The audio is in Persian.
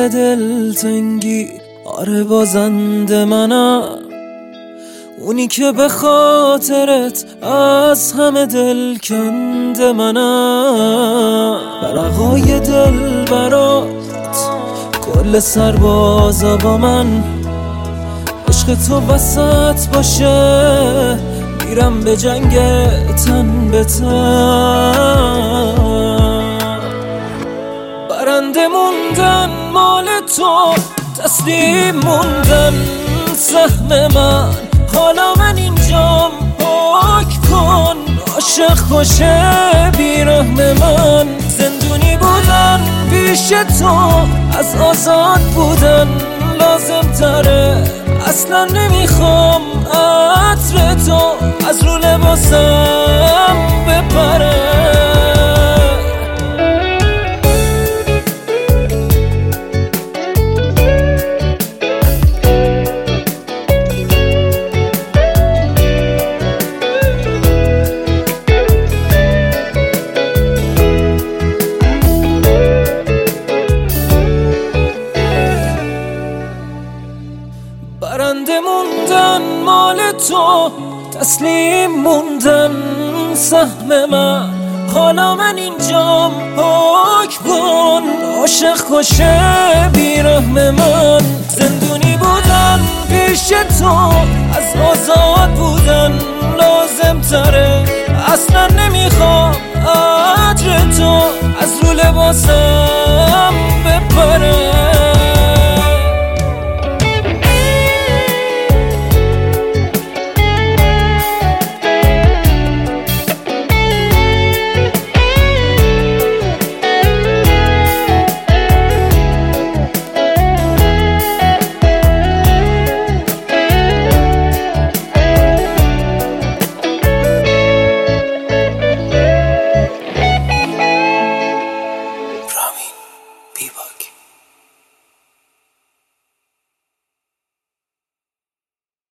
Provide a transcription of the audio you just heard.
دل دلتنگی آره بازنده منم، اونی که به خاطرت از همه دل کنده منم. ورقای دل برات کل سربازا با من، عشق تو وسط باشه میرم به جنگ تن به تن. برنده موندن مال تو، تسلیم موندن سهم من، حالا من اینجام پاک کن، عاشق باشه بیرحم من. زندونی بودن پیش تو از آزاد بودن لازم تره، اصلا نمیخوام عطر تو از رو لباسم بپره. برنده موندن مال تو، تسلیم موندن سهم من، حالا من اینجام پاک کن، عاشق کشه بیرحم من. زندونی بودن پیش تو از آزاد بودن لازم تره، اصلا نمیخوام عطر تو از رو لباسم